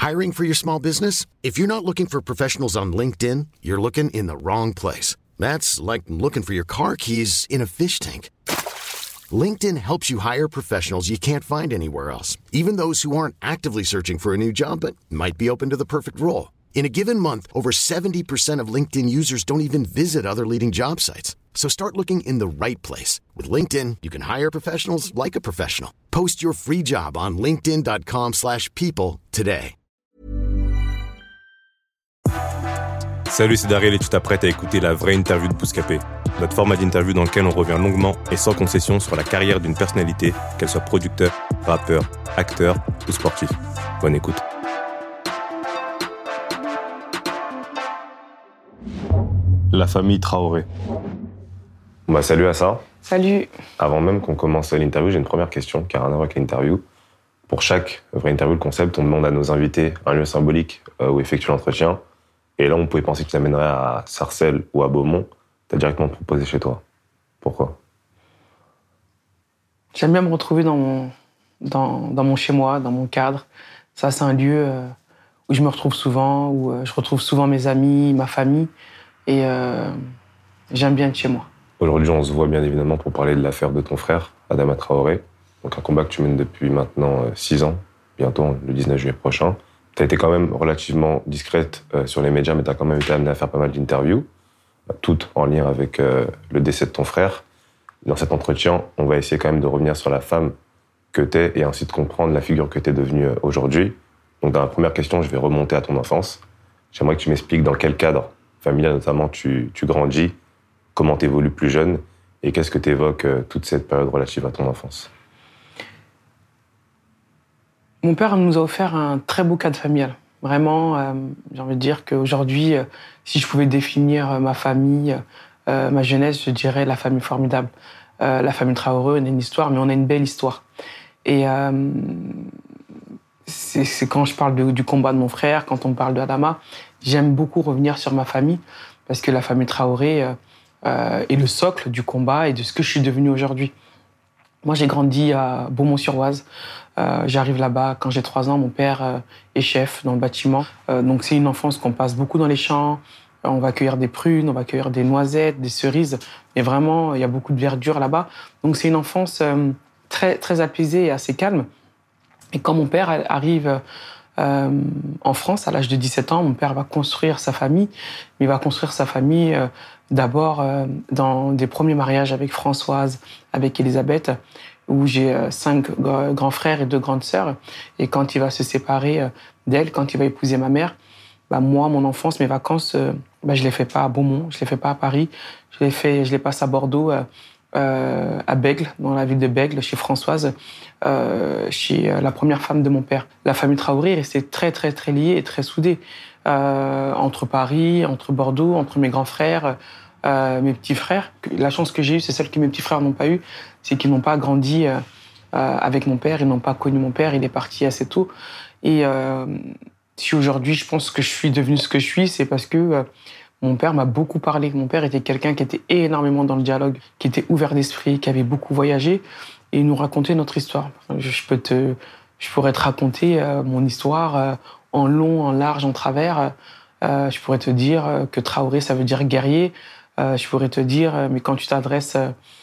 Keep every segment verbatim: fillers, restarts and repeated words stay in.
Hiring for your small business? If you're not looking for professionals on LinkedIn, you're looking in the wrong place. That's like looking for your car keys in a fish tank. LinkedIn helps you hire professionals you can't find anywhere else, even those who aren't actively searching for a new job but might be open to the perfect role. In a given month, over seventy percent of LinkedIn users don't even visit other leading job sites. So start looking in the right place. With LinkedIn, you can hire professionals like a professional. Post your free job on linkedin dot com slash people today. Salut, c'est Daryl et tu t'apprêtes à écouter la vraie interview de Bouscapé. Notre format d'interview dans lequel on revient longuement et sans concession sur la carrière d'une personnalité, qu'elle soit producteur, rappeur, acteur ou sportif. Bonne écoute. La famille Traoré. Bah, salut Assa. Salut. Avant même qu'on commence l'interview, j'ai une première question qui a rien à voir avec l'interview. Pour chaque vraie interview, le concept, on demande à nos invités un lieu symbolique euh, où effectuer l'entretien. Et là, on pouvait penser que tu l'amènerais à Sarcelles ou à Beaumont. Tu as directement proposé chez toi. Pourquoi ? J'aime bien me retrouver dans mon, dans, dans mon chez-moi, dans mon cadre. Ça, c'est un lieu euh, où je me retrouve souvent, où euh, je retrouve souvent mes amis, ma famille. Et euh, j'aime bien être chez moi. Aujourd'hui, on se voit bien évidemment pour parler de l'affaire de ton frère, Adama Traoré. Donc un combat que tu mènes depuis maintenant six ans, bientôt le dix-neuf juillet prochain. Tu as été quand même relativement discrète euh, sur les médias, mais tu as quand même été amenée à faire pas mal d'interviews, toutes en lien avec euh, le décès de ton frère. Dans cet entretien, on va essayer quand même de revenir sur la femme que tu es et ainsi de comprendre la figure que tu es devenue aujourd'hui. Donc dans la première question, je vais remonter à ton enfance. J'aimerais que tu m'expliques dans quel cadre familial notamment tu, tu grandis, comment tu évolues plus jeune et qu'est-ce que tu évoques euh, toute cette période relative à ton enfance. Mon père nous a offert un très beau cadre familial. Vraiment, euh, j'ai envie de dire qu'aujourd'hui, euh, si je pouvais définir euh, ma famille, euh, ma jeunesse, je dirais la famille formidable. Euh, la famille Traoré, on a une histoire, mais on a une belle histoire. Et euh, c'est, c'est quand je parle de, du combat de mon frère, quand on parle d'Adama, j'aime beaucoup revenir sur ma famille, parce que la famille Traoré euh, euh, est le socle du combat et de ce que je suis devenu aujourd'hui. Moi, j'ai grandi à Beaumont-sur-Oise. Euh, j'arrive là-bas quand j'ai trois ans. Mon père euh, est chef dans le bâtiment. Euh, donc, c'est une enfance qu'on passe beaucoup dans les champs. Euh, on va cueillir des prunes, on va cueillir des noisettes, des cerises. Mais vraiment, il y a beaucoup de verdure là-bas. Donc, c'est une enfance euh, très, très apaisée et assez calme. Et quand mon père arrive euh, en France, à l'âge de dix-sept ans, mon père va construire sa famille. Mais il va construire sa famille euh, d'abord euh, dans des premiers mariages avec Françoise, avec Elisabeth, où j'ai euh, cinq g- grands frères et deux grandes sœurs. Et quand il va se séparer euh, d'elle, quand il va épouser ma mère, bah, moi, mon enfance, mes vacances, euh, bah, je les fais pas à Beaumont, je les fais pas à Paris, je les fais, je les passe à Bordeaux, euh, euh, à Bègles, dans la ville de Bègles, chez Françoise, euh, chez euh, la première femme de mon père. La famille Traoré est restée très, très, très liée et très soudée. Euh, entre Paris, entre Bordeaux, entre mes grands frères, euh, mes petits frères. La chance que j'ai eue, c'est celle que mes petits frères n'ont pas eue, c'est qu'ils n'ont pas grandi euh, euh, avec mon père, ils n'ont pas connu mon père, il est parti assez tôt. Et euh, si aujourd'hui je pense que je suis devenu ce que je suis, c'est parce que euh, mon père m'a beaucoup parlé. Mon père était quelqu'un qui était énormément dans le dialogue, qui était ouvert d'esprit, qui avait beaucoup voyagé, et il nous racontait notre histoire. Je, peux te, je pourrais te raconter euh, mon histoire euh, en long, en large, en travers. Euh, je pourrais te dire que Traoré, ça veut dire guerrier. Euh, je pourrais te dire, mais quand tu t'adresses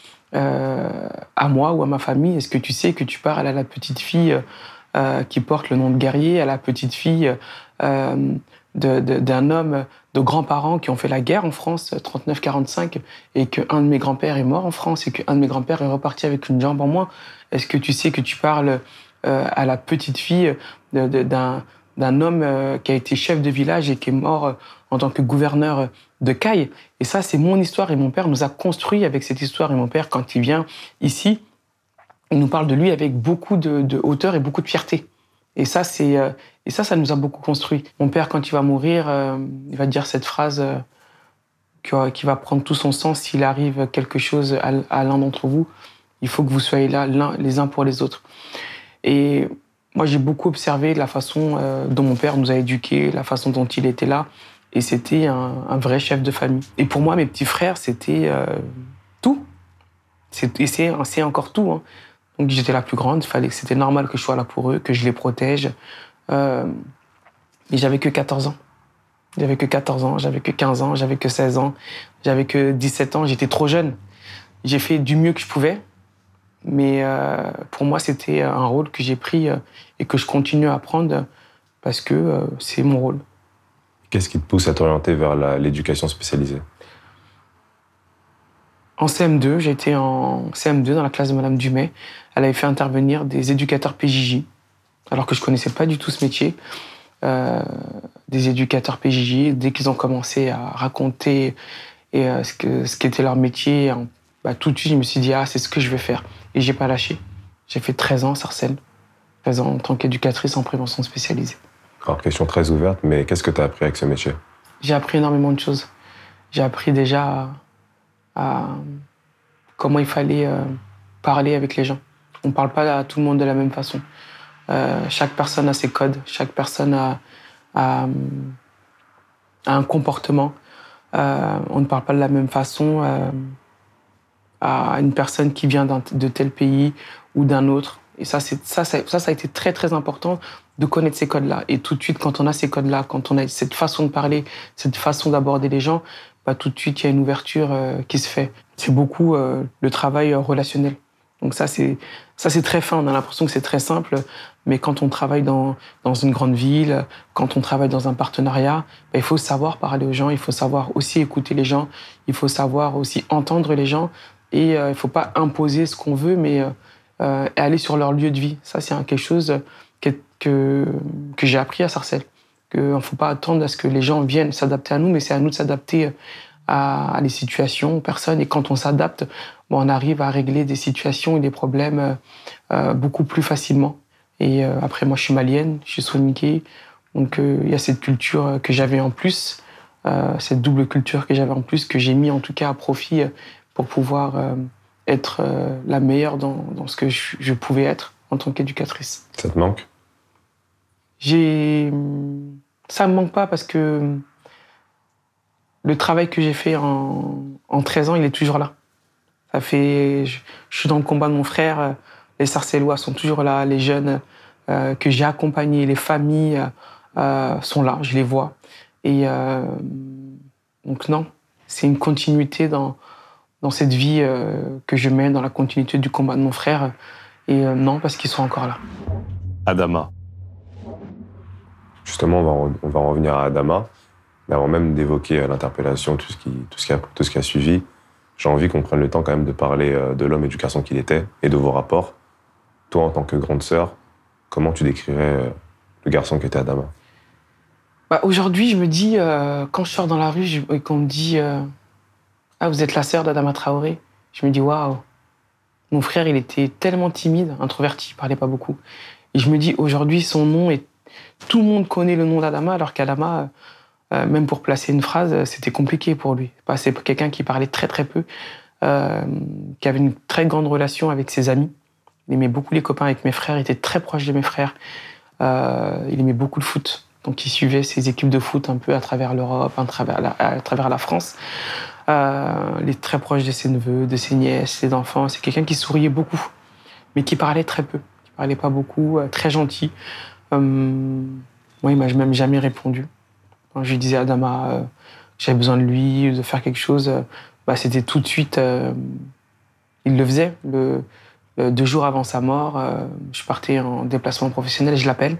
euh, à moi ou à ma famille, est-ce que tu sais que tu parles à la petite fille euh, qui porte le nom de guerrier, à la petite fille euh, de, de, d'un homme, de grands-parents qui ont fait la guerre en France, trente-neuf quarante-cinq, et qu'un de mes grands-pères est mort en France, et qu'un de mes grands-pères est reparti avec une jambe en moins. Est-ce que tu sais que tu parles euh, à la petite fille de, de, d'un d'un homme euh, qui a été chef de village et qui est mort euh, en tant que gouverneur de Caille. Et ça, c'est mon histoire et mon père nous a construit avec cette histoire. Et mon père, quand il vient ici, il nous parle de lui avec beaucoup de, de hauteur et beaucoup de fierté. Et ça, c'est, euh, et ça, ça nous a beaucoup construit. Mon père, quand il va mourir, euh, il va dire cette phrase euh, qui, qui va prendre tout son sens. S'il arrive quelque chose à, à l'un d'entre vous, il faut que vous soyez là l'un, les uns pour les autres. Et moi, j'ai beaucoup observé la façon euh, dont mon père nous a éduqués, la façon dont il était là. Et c'était un, un vrai chef de famille. Et pour moi, mes petits frères, c'était euh, tout. C'est, et c'est, c'est encore tout. Hein. Donc j'étais la plus grande, fallait, c'était normal que je sois là pour eux, que je les protège. Euh, Mais j'avais que quatorze ans. J'avais que quatorze ans, j'avais que quinze ans, j'avais que seize ans, j'avais que dix-sept ans, j'étais trop jeune. J'ai fait du mieux que je pouvais, mais euh, pour moi, c'était un rôle que j'ai pris euh, et que je continue à prendre parce que euh, c'est mon rôle. Qu'est-ce qui te pousse à t'orienter vers la, l'éducation spécialisée? En C M deux, j'étais en C M deux dans la classe de Madame Dumay. Elle avait fait intervenir des éducateurs P J J, alors que je connaissais pas du tout ce métier. Euh, des éducateurs P J J, dès qu'ils ont commencé à raconter et, euh, ce, que, ce qu'était leur métier, bah, tout de suite, je me suis dit, ah, c'est ce que je vais faire. Et j'ai pas lâché. J'ai fait treize ans à Sarcelles, treize ans en tant qu'éducatrice en prévention spécialisée. Alors, question très ouverte, mais qu'est-ce que tu as appris avec ce métier? J'ai appris énormément de choses. J'ai appris déjà à, à comment il fallait euh, parler avec les gens. On ne parle pas à tout le monde de la même façon. Euh, chaque personne a ses codes, chaque personne a, a, a un comportement. Euh, on ne parle pas de la même façon euh, à une personne qui vient d'un, de tel pays ou d'un autre. Et ça, c'est, ça, ça, ça, ça a été très, très important de connaître ces codes-là. Et tout de suite, quand on a ces codes-là, quand on a cette façon de parler, cette façon d'aborder les gens, bah, tout de suite, il y a une ouverture euh, qui se fait. C'est beaucoup euh, le travail euh, relationnel. Donc ça, c'est, ça, c'est très fin. On a l'impression que c'est très simple. Mais quand on travaille dans, dans une grande ville, quand on travaille dans un partenariat, bah, il faut savoir parler aux gens, il faut savoir aussi écouter les gens, il faut savoir aussi entendre les gens. Et euh, il ne faut pas imposer ce qu'on veut, mais euh, aller sur leur lieu de vie. Ça, c'est quelque chose que, que, que j'ai appris à Sarcelles. Il ne faut pas attendre à ce que les gens viennent s'adapter à nous, mais c'est à nous de s'adapter à, à les situations, aux personnes. Et quand on s'adapte, bon, on arrive à régler des situations et des problèmes euh, beaucoup plus facilement. Et euh, après, moi, je suis malienne, je suis soninké. Donc, il euh, y a cette culture que j'avais en plus, euh, cette double culture que j'avais en plus, que j'ai mis en tout cas à profit pour pouvoir euh, être euh, la meilleure dans, dans ce que je, je pouvais être en tant qu'éducatrice. Ça te manque? J'ai... Ça me manque pas parce que le travail que j'ai fait en, en treize ans, il est toujours là. Ça fait... Je, je suis dans le combat de mon frère. Les Sarcellois sont toujours là. Les jeunes euh, que j'ai accompagnés, les familles euh, sont là. Je les vois. Et euh, donc non, c'est une continuité dans, dans cette vie euh, que je mène, dans la continuité du combat de mon frère. Et euh, non, parce qu'ils sont encore là. Adama. Justement, on va, en, on va en revenir à Adama. Mais avant même d'évoquer l'interpellation, tout ce qui, tout ce qui a, tout ce qui a suivi, j'ai envie qu'on prenne le temps quand même de parler de l'homme et du garçon qu'il était et de vos rapports. Toi, en tant que grande sœur, comment tu décrirais le garçon qu'était Adama? Bah, aujourd'hui, je me dis, euh, quand je sors dans la rue je, et qu'on me dit euh, « Ah, vous êtes la sœur d'Adama Traoré », je me dis « Waouh ». Mon frère, il était tellement timide, introverti, il parlait pas beaucoup. Et je me dis, aujourd'hui, son nom est... Tout le monde connaît le nom d'Adama, alors qu'Adama, euh, même pour placer une phrase, c'était compliqué pour lui. C'est quelqu'un qui parlait très très peu, euh, qui avait une très grande relation avec ses amis. Il aimait beaucoup les copains avec mes frères, il était très proche de mes frères. Euh, il aimait beaucoup le foot, donc il suivait ses équipes de foot un peu à travers l'Europe, à travers la, à travers la France. Euh, il est très proche de ses neveux, de ses nièces, ses enfants. C'est quelqu'un qui souriait beaucoup, mais qui parlait très peu, qui parlait pas beaucoup, euh, très gentil. Euh, moi, il m'a même jamais répondu. Quand je lui disais à Adama, euh, j'avais besoin de lui, de faire quelque chose, euh, bah, c'était tout de suite. Euh, il le faisait. Le, le, deux jours avant sa mort, euh, je partais en déplacement professionnel, je l'appelle.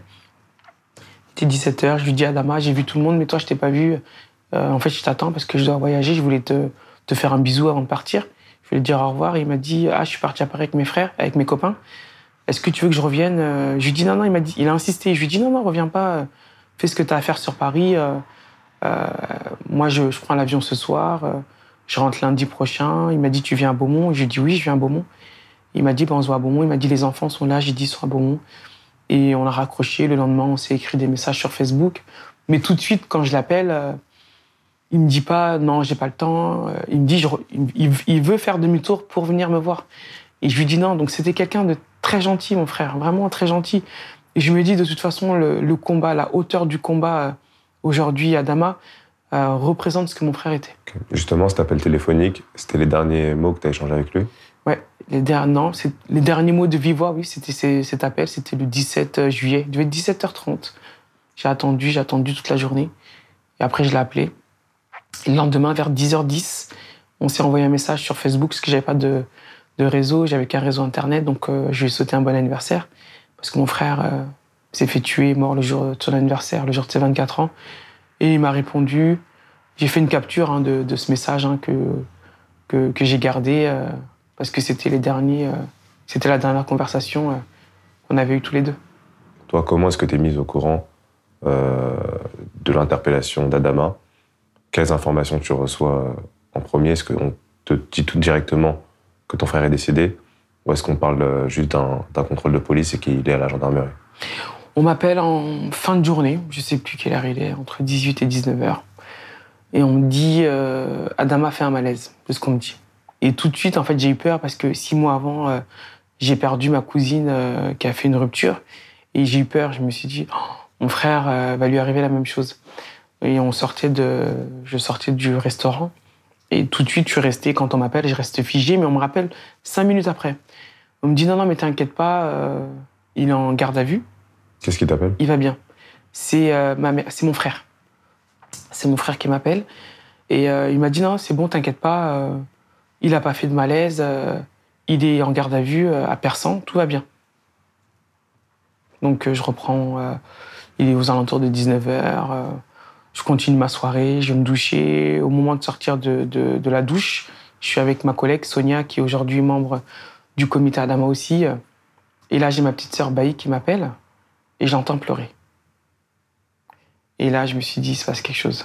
Il était dix-sept heures, je lui dis à Adama, j'ai vu tout le monde, mais toi, je t'ai pas vu. Euh, en fait, je t'attends parce que je dois voyager, je voulais te, te faire un bisou avant de partir. Je voulais te dire au revoir. Et il m'a dit, ah, je suis parti à Paris avec mes frères, avec mes copains. Est-ce que tu veux que je revienne? Je lui dis non, non, il m'a dit, il a insisté. Je lui dis non, non, reviens pas. Fais ce que tu as à faire sur Paris. Euh, euh, moi, je, je prends l'avion ce soir. Euh, je rentre lundi prochain. Il m'a dit, tu viens à Beaumont? Je lui ai dit oui, je viens à Beaumont. Il m'a dit, ben, on se voit à Beaumont. Il m'a dit, les enfants sont là. J'ai dit, ils sont à Beaumont. Et on a raccroché. Le lendemain, on s'est écrit des messages sur Facebook. Mais tout de suite, quand je l'appelle, euh, il me dit pas, non, j'ai pas le temps. Euh, il me dit, je, il, il veut faire demi-tour pour venir me voir. Et je lui dis non. Donc, c'était quelqu'un de très gentil, mon frère, vraiment très gentil. Et je me dis, de toute façon, le, le combat, la hauteur du combat, euh, aujourd'hui, Adama, euh, représente ce que mon frère était. Okay. Justement, cet appel téléphonique, c'était les derniers mots que tu as échangés avec lui? Ouais, les, der- non, c'est, les derniers mots de vive voix, oui, c'était ces, cet appel, c'était le dix-sept juillet, il devait être dix-sept heures trente. J'ai attendu, j'ai attendu toute la journée. Et après, je l'ai appelé. Et le lendemain, vers dix heures dix, on s'est envoyé un message sur Facebook parce que j'avais pas de, de réseau, j'avais qu'un réseau Internet. Donc, euh, je lui ai souhaité un bon anniversaire parce que mon frère euh, s'est fait tuer, mort le jour de son anniversaire, le jour de ses vingt-quatre ans. Et il m'a répondu. J'ai fait une capture hein, de, de ce message hein, que, que, que j'ai gardé euh, parce que c'était les derniers, euh, c'était la dernière conversation euh, qu'on avait eue tous les deux. Toi, comment est-ce que tu es mise au courant euh, de l'interpellation d'Adama? Quelles informations tu reçois en premier? Est-ce qu'on te dit tout directement que ton frère est décédé? Ou est-ce qu'on parle juste d'un, d'un contrôle de police et qu'il est à la gendarmerie? On m'appelle en fin de journée, je ne sais plus quelle heure il est, entre dix-huit et dix-neuf heures. Et on me dit euh, « Adama fait un malaise », c'est ce qu'on me dit. Et tout de suite, en fait, j'ai eu peur parce que six mois avant, euh, j'ai perdu ma cousine euh, qui a fait une rupture. Et j'ai eu peur, je me suis dit oh, « Mon frère euh, va lui arriver la même chose ». Et on sortait de, je sortais du restaurant. Et tout de suite, je suis resté, quand on m'appelle, je reste figé, mais on me rappelle cinq minutes après. On me dit « Non, non, mais t'inquiète pas, euh, il est en garde à vue ». Qu'est-ce qu'il t'appelle? Il va bien. C'est euh, ma mère, c'est mon frère. C'est mon frère qui m'appelle. Et euh, il m'a dit non, c'est bon, t'inquiète pas. Euh, il n'a pas fait de malaise. Euh, il est en garde à vue euh, à Persan. Tout va bien. Donc euh, je reprends. Euh, il est aux alentours de dix-neuf heures. Euh, je continue ma soirée. Je vais me doucher. Au moment de sortir de, de, de la douche, je suis avec ma collègue Sonia, qui est aujourd'hui membre du comité Adama aussi. Et là, j'ai ma petite sœur Baï qui m'appelle. Et j'entends pleurer. Et là, je me suis dit, il se passe quelque chose.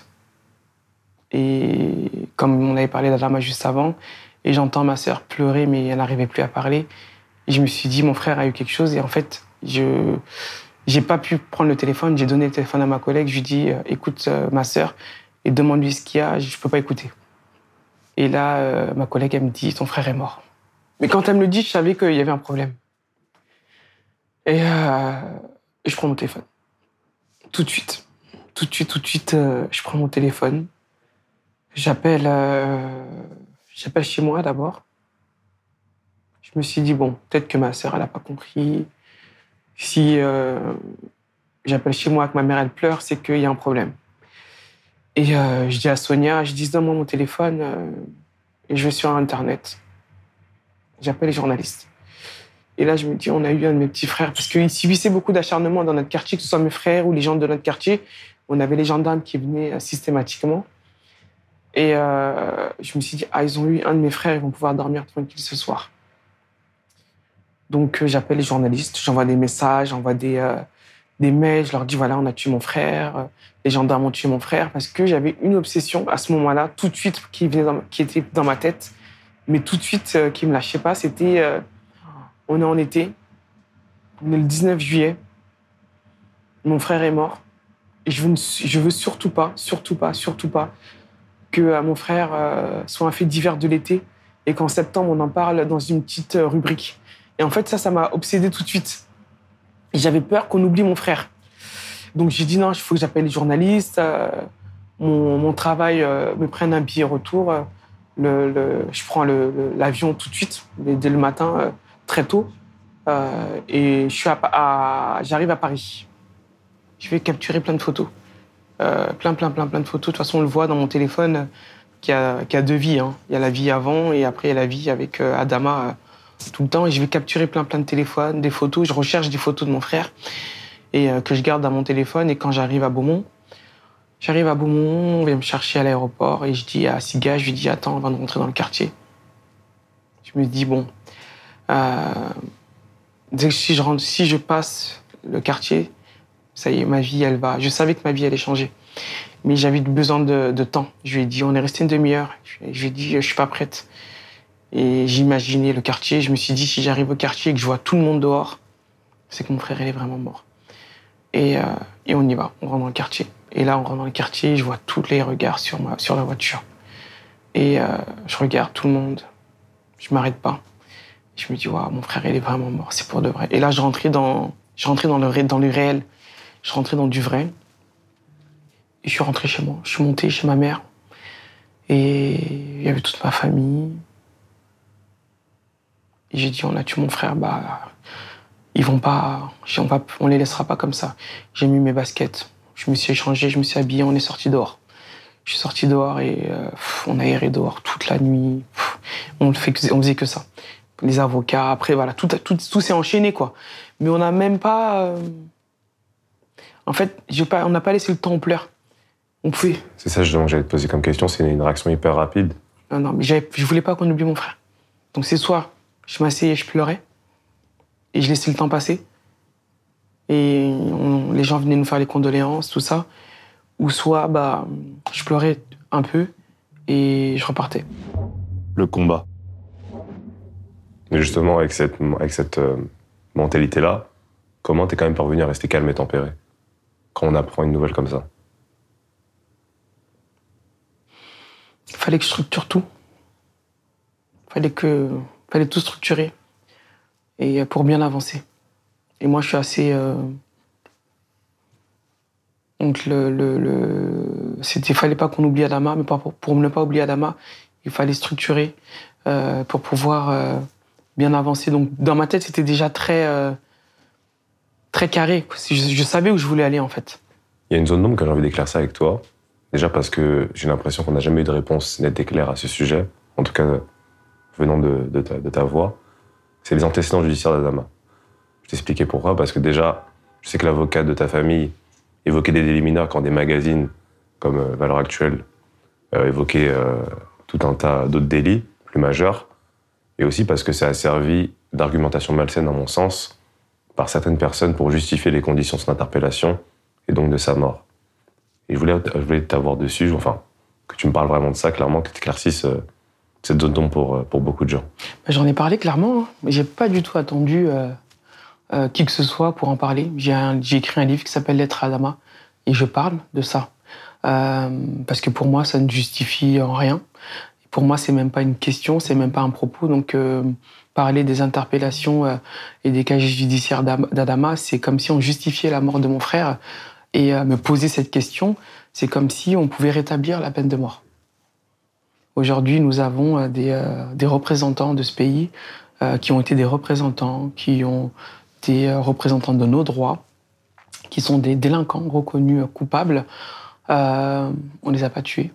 Et comme on avait parlé d'Adama juste avant, et j'entends ma sœur pleurer, mais elle n'arrivait plus à parler. Et je me suis dit, mon frère a eu quelque chose. Et en fait, je n'ai pas pu prendre le téléphone. J'ai donné le téléphone à ma collègue. Je lui ai dit, écoute euh, ma sœur, et demande-lui ce qu'il y a. Je ne peux pas écouter. Et là, euh, ma collègue, elle me dit, ton frère est mort. Mais quand elle me le dit, je savais qu'il y avait un problème. Et, euh, et je prends mon téléphone. Tout de suite. Tout de suite, tout de suite, euh, je prends mon téléphone. J'appelle, euh, j'appelle chez moi d'abord. Je me suis dit, bon, peut-être que ma sœur, elle n'a pas compris. Si euh, j'appelle chez moi, que ma mère, elle pleure, c'est qu'il y a un problème. Et euh, je dis à Sonia, je dis, donne-moi mon téléphone euh, et je vais sur Internet. J'appelle les journalistes. Et là, je me dis, on a eu un de mes petits frères, parce qu'il subissait beaucoup d'acharnement dans notre quartier, que ce soit mes frères ou les gens de notre quartier. On avait les gendarmes qui venaient systématiquement. Et euh, je me suis dit, ah, ils ont eu un de mes frères, ils vont pouvoir dormir tranquille ce soir. Donc, euh, j'appelle les journalistes, j'envoie des messages, j'envoie des, euh, des mails, je leur dis, voilà, on a tué mon frère, les gendarmes ont tué mon frère, parce que j'avais une obsession à ce moment-là, tout de suite, qui, venait dans, qui était dans ma tête, mais tout de suite, euh, qui ne me lâchait pas, c'était, euh, on est en été, on est le dix-neuf juillet, mon frère est mort, et je veux, je veux surtout pas, surtout pas, surtout pas, que euh, mon frère euh, soit un fait divers de l'été et qu'en septembre, on en parle dans une petite euh, rubrique. Et en fait, ça, ça m'a obsédé tout de suite. Et j'avais peur qu'on oublie mon frère. Donc j'ai dit non, il faut que j'appelle les journalistes, euh, mon, mon travail euh, me prenne un billet retour. Euh, le, le, je prends le, le, l'avion tout de suite, dès le matin, euh, très tôt. Euh, et je suis à, à, j'arrive à Paris. Je vais capturer plein de photos. Euh, plein, plein, plein, plein de photos. De toute façon, on le voit dans mon téléphone euh, qu'il y a, qu'il y a deux vies. Hein. Il y a la vie avant et après, il y a la vie avec euh, Adama euh, tout le temps. Et je vais capturer plein, plein de téléphones, des photos. Je recherche des photos de mon frère et euh, que je garde dans mon téléphone. Et quand j'arrive à Beaumont, j'arrive à Beaumont, on vient me chercher à l'aéroport et je dis à Siga, je lui dis, attends, avant de rentrer dans le quartier. Je me dis, bon, euh, dès que si je rentre, si je passe le quartier, ça y est, ma vie, elle va. Je savais que ma vie allait changer. Mais j'avais besoin de, de temps. Je lui ai dit, on est resté une demi-heure. Je lui ai dit, je suis pas prête. Et j'imaginais le quartier. Je me suis dit, si j'arrive au quartier et que je vois tout le monde dehors, c'est que mon frère, il est vraiment mort. Et, euh, et on y va. On rentre dans le quartier. Et là, on rentre dans le quartier, je vois tous les regards sur, ma, sur la voiture. Et euh, je regarde tout le monde. Je m'arrête pas. Je me dis, waouh, mon frère, il est vraiment mort. C'est pour de vrai. Et là, je rentrais dans, je rentrais dans le, dans le réel. Je rentrais dans du vrai. Et je suis rentré chez moi. Je suis monté chez ma mère. Et il y avait toute ma famille. Et j'ai dit, on a tué mon frère, bah, ils vont pas, on va, on les laissera pas comme ça. J'ai mis mes baskets. Je me suis échangé, je me suis habillé, on est sorti dehors. Je suis sorti dehors et euh, pff, on a erré dehors toute la nuit. Pff, on, fait, on faisait que ça. Les avocats, après, voilà, tout, tout, tout s'est enchaîné, quoi. Mais on n'a même pas... Euh... En fait, j'ai pas, on n'a pas laissé le temps aux pleurs. On pouvait... C'est ça, justement, que j'allais te poser comme question. C'est une réaction hyper rapide. Non, non, mais je voulais pas qu'on oublie mon frère. Donc c'est soit je m'asseyais et je pleurais, et je laissais le temps passer, et on, les gens venaient nous faire les condoléances, tout ça, ou soit bah, je pleurais un peu et je repartais. Le combat. Mais justement, avec cette, avec cette euh, mentalité-là, comment t'es quand même parvenu à rester calme et tempéré quand on apprend une nouvelle comme ça? Il fallait que je structure tout. Il fallait que, fallait tout structurer et pour bien avancer. Et moi, je suis assez... Euh... Donc, le, le, le... c'était, fallait pas qu'on oublie Adama, mais pour, pour ne pas oublier Adama, il fallait structurer euh, pour pouvoir euh, bien avancer. Donc, dans ma tête, c'était déjà très, euh, très carré. Je, je savais où je voulais aller, en fait. Il y a une zone d'ombre que j'ai envie d'éclaircir avec toi. Déjà parce que j'ai l'impression qu'on n'a jamais eu de réponse nette et claire à ce sujet, en tout cas venant de, de, ta, de ta voix. C'est les antécédents judiciaires d'Adama. Je t'expliquais pourquoi, parce que déjà, je sais que l'avocat de ta famille évoquait des délits mineurs quand des magazines comme euh, Valeurs Actuelles euh, évoquaient euh, tout un tas d'autres délits plus majeurs, et aussi parce que ça a servi d'argumentation malsaine, dans mon sens, par certaines personnes pour justifier les conditions de son interpellation et donc de sa mort. Et je voulais, je voulais t'avoir dessus, enfin, que tu me parles vraiment de ça, clairement, que tu éclaircisses euh, cette zone d'ombre pour, pour beaucoup de gens. J'en ai parlé clairement, hein. J'ai pas du tout attendu euh, euh, qui que ce soit pour en parler. J'ai, un, j'ai écrit un livre qui s'appelle Lettre à Adama, et je parle de ça. Euh, parce que pour moi, ça ne justifie en rien. Pour moi, c'est même pas une question, c'est même pas un propos. Donc, euh, parler des interpellations euh, et des casiers judiciaires d'Adama, c'est comme si on justifiait la mort de mon frère. Et euh, me poser cette question, c'est comme si on pouvait rétablir la peine de mort. Aujourd'hui, nous avons euh, des, euh, des représentants de ce pays euh, qui ont été des représentants, qui ont été euh, représentants de nos droits, qui sont des délinquants reconnus euh, coupables. Euh, on les a pas tués.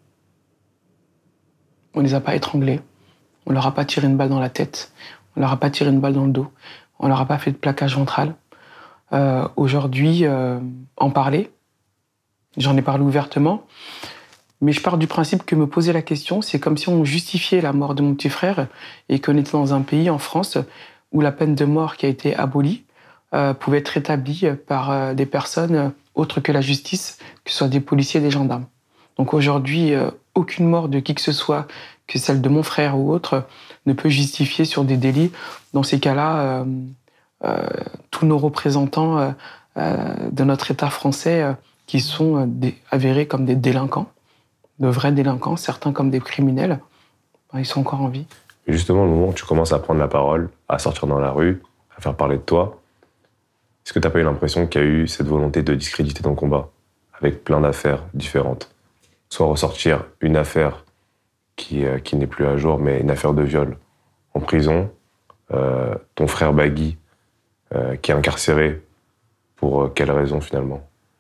On les a pas étranglés. On leur a pas tiré une balle dans la tête. On leur a pas tiré une balle dans le dos. On leur a pas fait de plaquage ventral. Euh, aujourd'hui, euh, en parler, j'en ai parlé ouvertement, mais je pars du principe que me poser la question, c'est comme si on justifiait la mort de mon petit frère et qu'on était dans un pays, en France, où la peine de mort qui a été abolie euh, pouvait être rétablie par euh, des personnes autres que la justice, que ce soit des policiers et des gendarmes. Donc aujourd'hui, euh, aucune mort de qui que ce soit, que celle de mon frère ou autre, ne peut justifier sur des délits. Dans ces cas-là, euh, Euh, tous nos représentants euh, euh, de notre État français euh, qui sont euh, des, avérés comme des délinquants, de vrais délinquants, certains comme des criminels, ben, ils sont encore en vie. Et justement, le moment où tu commences à prendre la parole, à sortir dans la rue, à faire parler de toi, est-ce que tu n'as pas eu l'impression qu'il y a eu cette volonté de discréditer ton combat, avec plein d'affaires différentes? Soit ressortir une affaire qui, euh, qui n'est plus à jour, mais une affaire de viol en prison, euh, ton frère Bagui, Euh, qui est incarcéré. Pour euh, quelle raison, finalement?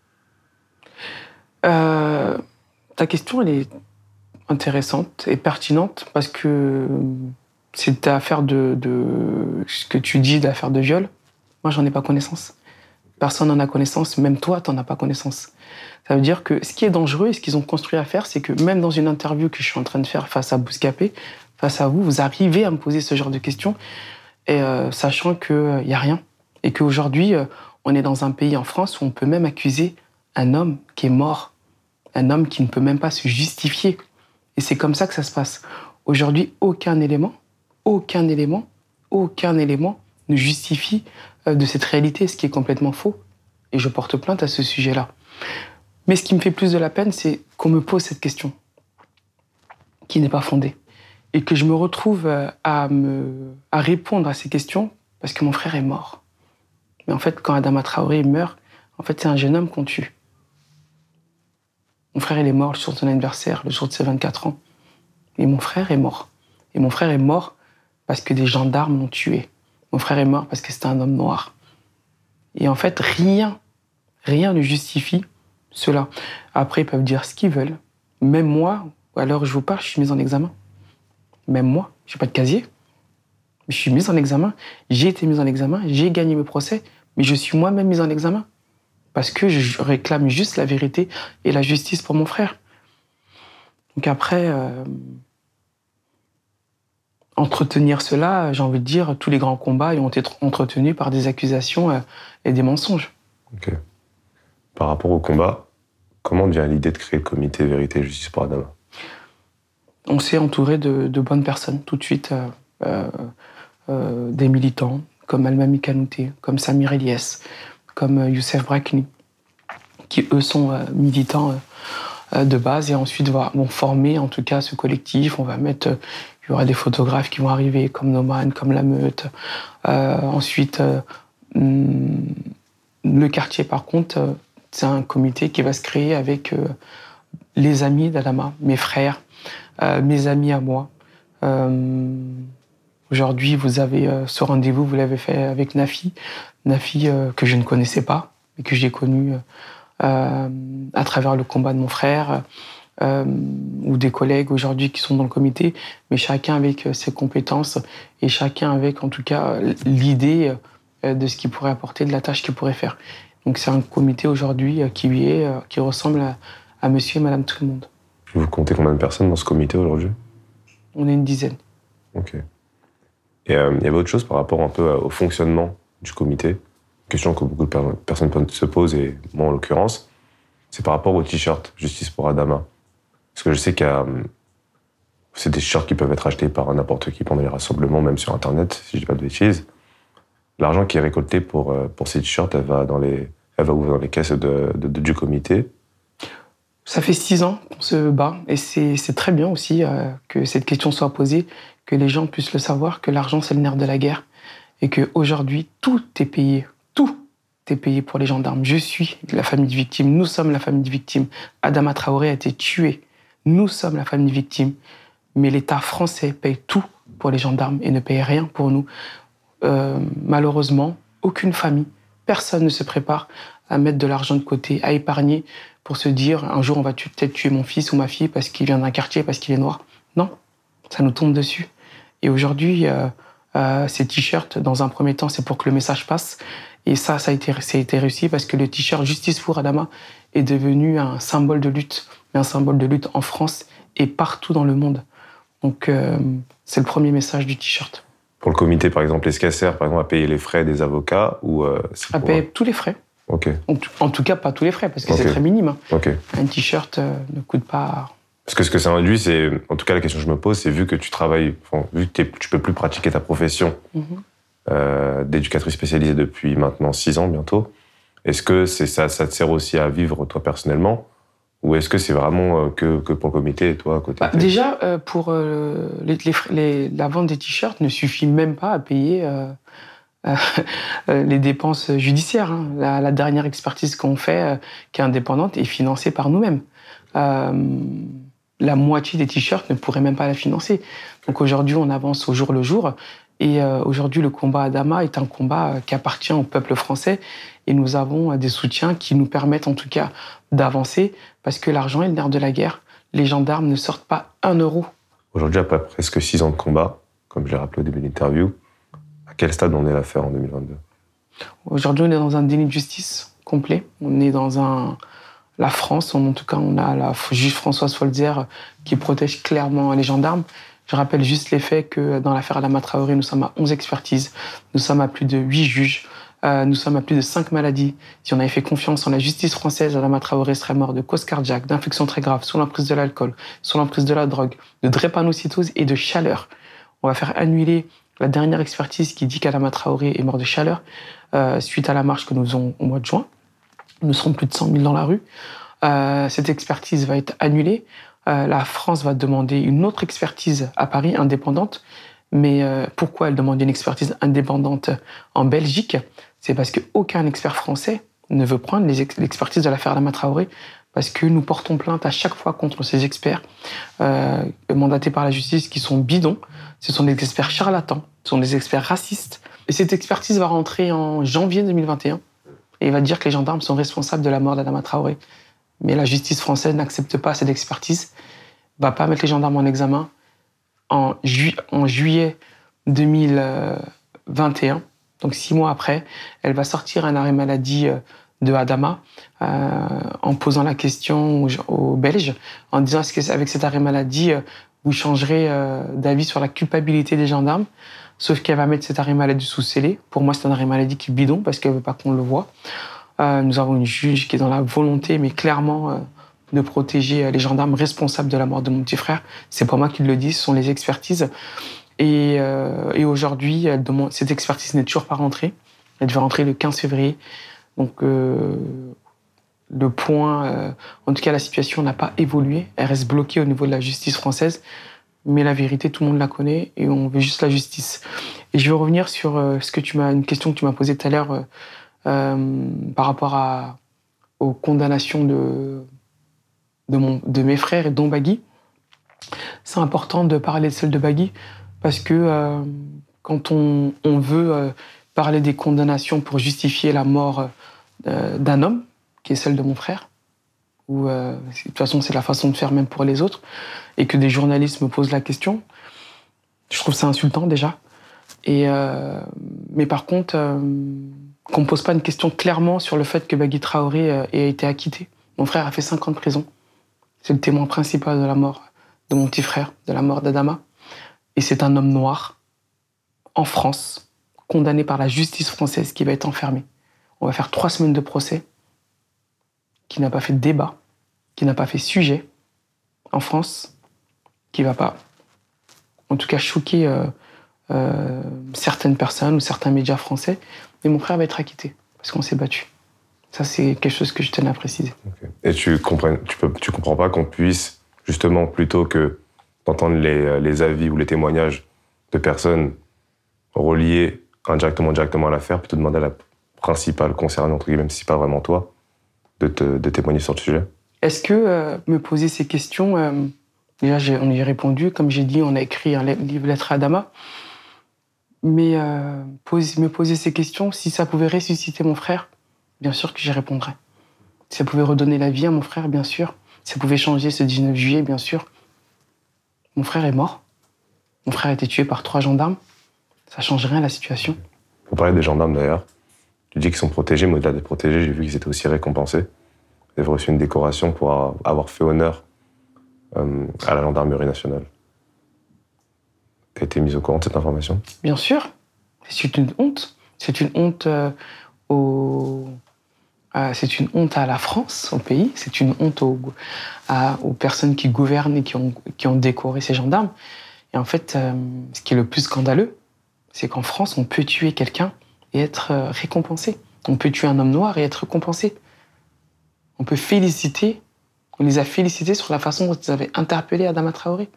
euh, Ta question, elle est intéressante et pertinente parce que cette affaire de, de... ce que tu dis, l'affaire de viol, moi, j'en ai pas connaissance. Personne n'en a connaissance, même toi, t'en as pas connaissance. Ça veut dire que ce qui est dangereux et ce qu'ils ont construit à faire, c'est que même dans une interview que je suis en train de faire face à Bouscapé, face à vous, vous arrivez à me poser ce genre de questions, et euh, sachant qu'il euh, n'y a rien. Et qu'aujourd'hui, euh, on est dans un pays en France où on peut même accuser un homme qui est mort, un homme qui ne peut même pas se justifier. Et c'est comme ça que ça se passe. Aujourd'hui, aucun élément, aucun élément, aucun élément ne justifie euh, de cette réalité, ce qui est complètement faux. Et je porte plainte à ce sujet-là. Mais ce qui me fait plus de la peine, c'est qu'on me pose cette question, qui n'est pas fondée. Et que je me retrouve à, me, à répondre à ces questions parce que mon frère est mort. Mais en fait, quand Adama Traoré meurt, en fait, c'est un jeune homme qu'on tue. Mon frère, il est mort le jour de son anniversaire, le jour de ses vingt-quatre ans. Et mon frère est mort. Et mon frère est mort parce que des gendarmes l'ont tué. Mon frère est mort parce que c'était un homme noir. Et en fait, rien, rien ne justifie ceux-là. Après, ils peuvent dire ce qu'ils veulent. Même moi, à l'heure où je vous parle, je suis mise en examen. Même moi, je n'ai pas de casier. Je suis mise en examen. J'ai été mise en examen. J'ai gagné mes procès. Mais je suis moi-même mise en examen. Parce que je réclame juste la vérité et la justice pour mon frère. Donc après, euh, entretenir cela, j'ai envie de dire, tous les grands combats ont été entretenus par des accusations euh, et des mensonges. Ok. Par rapport au combat, comment vient l'idée de créer le comité Vérité et Justice pour Adama? On s'est entouré de, de bonnes personnes, tout de suite, euh, euh, euh, des militants, comme Almami Kanouté, comme Samir Eliès, comme euh, Youssef Brakni, qui eux sont euh, militants euh, de base, et ensuite va, vont former en tout cas ce collectif. On va mettre, euh, il y aura des photographes qui vont arriver, comme Noman, comme La Meute. Euh, ensuite, euh, hum, le quartier, par contre, euh, c'est un comité qui va se créer avec euh, les amis d'Adama, mes frères, euh, mes amis à moi. Euh, aujourd'hui, vous avez euh, ce rendez-vous, vous l'avez fait avec Nafi, Nafi euh, que je ne connaissais pas, mais que j'ai connu euh, à travers le combat de mon frère, euh, ou des collègues aujourd'hui qui sont dans le comité, mais chacun avec ses compétences et chacun avec, en tout cas, l'idée de ce qu'il pourrait apporter, de la tâche qu'il pourrait faire. Donc c'est un comité aujourd'hui qui lui est, qui ressemble à, à monsieur et madame tout le monde. Vous comptez combien de personnes dans ce comité aujourd'hui? On est une dizaine. Ok. Et euh, il y avait autre chose par rapport un peu au fonctionnement du comité, question que beaucoup de per- personnes se posent, et moi en l'occurrence, c'est par rapport au t-shirt Justice pour Adama. Parce que je sais qu'il y a, c'est des t-shirts qui peuvent être achetés par n'importe qui pendant les rassemblements, même sur Internet, si je dis pas de bêtises. L'argent qui est récolté pour, pour ces t-shirts, elle va dans les, elle va ouvrir dans les caisses de, de, de, du comité. Ça fait six ans qu'on se bat, et c'est, c'est très bien aussi euh, que cette question soit posée, que les gens puissent le savoir, que l'argent c'est le nerf de la guerre, et qu'aujourd'hui tout est payé, tout est payé pour les gendarmes. Je suis la famille de victimes, nous sommes la famille de victimes. Adama Traoré a été tué, nous sommes la famille de victimes, mais l'État français paye tout pour les gendarmes et ne paye rien pour nous. Euh, malheureusement, aucune famille, personne ne se prépare à mettre de l'argent de côté, à épargner pour se dire un jour on va tu- peut-être tuer mon fils ou ma fille parce qu'il vient d'un quartier, parce qu'il est noir. Non, ça nous tombe dessus. Et aujourd'hui, euh, euh, ces t-shirts, dans un premier temps, c'est pour que le message passe. Et ça, ça a été, ça a été réussi parce que le t-shirt Justice pour Adama est devenu un symbole de lutte, mais un symbole de lutte en France et partout dans le monde. Donc euh, c'est le premier message du t-shirt. Pour le comité, par exemple, est-ce qu'elle sert, par exemple, à payer les frais des avocats ou euh, c'est À pour... payer tous les frais. Ok. En tout, en tout cas, pas tous les frais, parce que Ok. c'est très minime. Hein. Ok. Un t-shirt euh, ne coûte pas... Parce que ce que ça induit, c'est, en tout cas, la question que je me pose, c'est vu que tu travailles, enfin, vu que t'es- tu peux plus pratiquer ta profession Mm-hmm. euh, d'éducatrice spécialisée depuis maintenant six ans bientôt, est-ce que c'est ça, ça te sert aussi à vivre toi personnellement, ou est-ce que c'est vraiment euh, que, que pour le comité et toi à côté? Bah, déjà, euh, pour euh, les, les, frais- les- la vente des t-shirts ne suffit même pas à payer euh, euh, les dépenses judiciaires. Hein. La, la dernière expertise qu'on fait, euh, qui est indépendante, est financée par nous-mêmes. Euh, la moitié des t-shirts ne pourrait même pas la financer. Donc aujourd'hui, on avance au jour le jour. Et euh, aujourd'hui, le combat Adama est un combat euh, qui appartient au peuple français. Et nous avons euh, des soutiens qui nous permettent en tout cas d'avancer, parce que l'argent est le nerf de la guerre. Les gendarmes ne sortent pas un euro. Aujourd'hui, après presque six ans de combat, comme je l'ai rappelé au début de l'interview, à quel stade on est l'affaire en deux mille vingt-deux? Aujourd'hui, on est dans un déni de justice complet. On est dans un... La France, en tout cas, on a la juge Françoise Folzer qui protège clairement les gendarmes. Je rappelle juste les faits que dans l'affaire Adama Traoré, nous sommes à onze expertises, nous sommes à plus de huit juges, euh, nous sommes à plus de cinq maladies. Si on avait fait confiance en la justice française, Adama Traoré serait mort de cause cardiaque, d'infection très grave, sous l'emprise de l'alcool, sous l'emprise de la drogue, de drépanocytose et de chaleur. On va faire annuler la dernière expertise qui dit qu'Adama Traoré est mort de chaleur euh, suite à la marche que nous faisons au mois de juin. Nous serons plus de cent mille dans la rue. Euh, cette expertise va être annulée. Euh, la France va demander une autre expertise à Paris, indépendante. Mais euh, pourquoi elle demande une expertise indépendante en Belgique? C'est parce qu'aucun expert français ne veut prendre les ex- l'expertise de l'affaire Adama Traoré, parce que nous portons plainte à chaque fois contre ces experts euh, mandatés par la justice qui sont bidons. Ce sont des experts charlatans, ce sont des experts racistes. Et cette expertise va rentrer en janvier deux mille vingt et un. Et il va dire que les gendarmes sont responsables de la mort d'Adama Traoré. Mais la justice française n'accepte pas cette expertise, ne va pas mettre les gendarmes en examen. En, ju- en juillet deux mille vingt et un, donc six mois après, elle va sortir un arrêt maladie de Adama euh, en posant la question aux, aux Belges, en disant est-ce qu'avec cet arrêt maladie, vous changerez euh, d'avis sur la culpabilité des gendarmes. Sauf qu'elle va mettre cet arrêt maladie sous scellé. Pour moi, c'est un arrêt maladie qui est bidon parce qu'elle veut pas qu'on le voit. Euh, nous avons une juge qui est dans la volonté, mais clairement, euh, de protéger les gendarmes responsables de la mort de mon petit frère. C'est pas moi qui le dis, ce sont les expertises. Et, euh, et aujourd'hui, elle demande, cette expertise n'est toujours pas rentrée. Elle devait rentrer le quinze février. Donc, euh, le point, euh, en tout cas, la situation n'a pas évolué. Elle reste bloquée au niveau de la justice française. Mais la vérité, tout le monde la connaît et on veut juste la justice. Et je veux revenir sur euh, ce que tu m'as, une question que tu m'as posée tout à l'heure euh, euh, par rapport à, aux condamnations de, de, mon, de mes frères et dont Bagui. C'est important de parler de celle de Bagui parce que euh, quand on, on veut euh, parler des condamnations pour justifier la mort euh, d'un homme, qui est celle de mon frère, où euh, de toute façon c'est la façon de faire même pour les autres, et que des journalistes me posent la question, je trouve ça insultant déjà. Et euh, mais par contre, euh, qu'on me pose pas une question clairement sur le fait que Bagui Traoré euh, ait été acquitté. Mon frère a fait cinq ans de prison. C'est le témoin principal de la mort de mon petit frère, de la mort d'Adama. Et c'est un homme noir, en France, condamné par la justice française, qui va être enfermé. On va faire trois semaines de procès, qui n'a pas fait de débat, qui n'a pas fait sujet en France, qui va pas, en tout cas, choquer euh, euh, certaines personnes ou certains médias français. Mais mon frère va être acquitté, parce qu'on s'est battu. Ça, c'est quelque chose que je tenais à préciser. Okay. Et tu comprends, tu peux, tu comprends pas qu'on puisse, justement, plutôt que d'entendre les, les avis ou les témoignages de personnes reliées indirectement ou directement à l'affaire, plutôt demander à la principale concernée, entre guillemets, même si c'est pas vraiment toi, de, te, de témoigner sur le sujet. Est-ce que euh, me poser ces questions, euh, déjà j'ai, on y a répondu, comme j'ai dit, on a écrit un livre Lettre à Adama, mais euh, pose, me poser ces questions, si ça pouvait ressusciter mon frère, bien sûr que j'y répondrais. Si ça pouvait redonner la vie à mon frère, bien sûr. Si ça pouvait changer ce dix-neuf juillet, bien sûr. Mon frère est mort. Mon frère a été tué par trois gendarmes. Ça change rien à la situation. Pour parler des gendarmes d'ailleurs, tu dis qu'ils sont protégés, mais au-delà des protégés, j'ai vu qu'ils étaient aussi récompensés. Ils avaient reçu une décoration pour avoir fait honneur euh, à la gendarmerie nationale. Tu as été mise au courant de cette information ? Bien sûr. C'est une honte. C'est une honte euh, au... euh, c'est une honte à la France, au pays. C'est une honte aux, à, aux personnes qui gouvernent et qui ont, qui ont décoré ces gendarmes. Et en fait, euh, ce qui est le plus scandaleux, c'est qu'en France, on peut tuer quelqu'un et être euh, récompensé. On peut tuer un homme noir et être récompensé. On peut féliciter, on les a félicités sur la façon dont ils avaient interpellé Adama Traoré.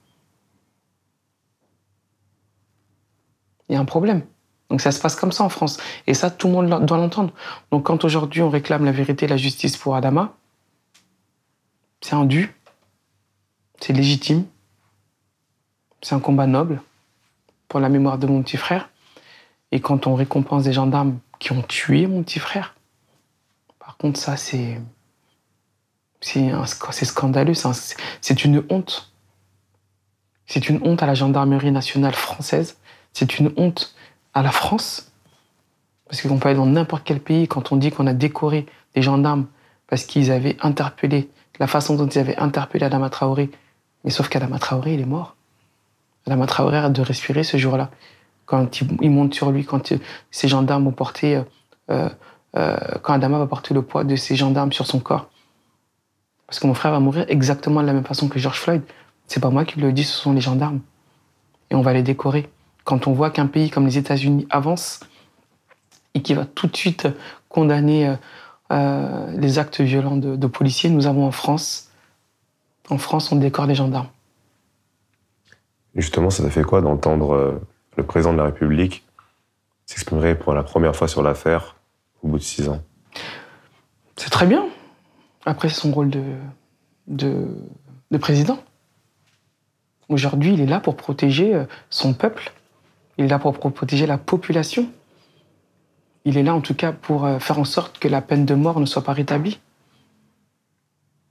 Il y a un problème. Donc ça se passe comme ça en France. Et ça, tout le monde doit l'entendre. Donc quand aujourd'hui on réclame la vérité et la justice pour Adama, c'est un dû, c'est légitime, c'est un combat noble pour la mémoire de mon petit frère. Et quand on récompense des gendarmes qui ont tué mon petit frère, par contre ça c'est... C'est, un, c'est scandaleux, c'est, un, c'est une honte. C'est une honte à la gendarmerie nationale française, c'est une honte à la France, parce qu'on peut aller dans n'importe quel pays, quand on dit qu'on a décoré des gendarmes parce qu'ils avaient interpellé, la façon dont ils avaient interpellé Adama Traoré, mais sauf qu'Adama Traoré, il est mort. Adama Traoré arrête de respirer ce jour-là. Quand il monte sur lui, quand il, ces gendarmes ont porté, euh, euh, quand Adama va porter le poids de ces gendarmes sur son corps, parce que mon frère va mourir exactement de la même façon que George Floyd. C'est pas moi qui le dis, ce sont les gendarmes. Et on va les décorer. Quand on voit qu'un pays comme les États-Unis avance et qui va tout de suite condamner euh, les actes violents de, de policiers, nous avons en France, en France, on décore les gendarmes. Justement, ça t'a fait quoi d'entendre euh, le président de la République s'exprimer pour la première fois sur l'affaire au bout de six ans ? C'est très bien. Après, c'est son rôle de, de, de président. Aujourd'hui, il est là pour protéger son peuple. Il est là pour protéger la population. Il est là, en tout cas, pour faire en sorte que la peine de mort ne soit pas rétablie.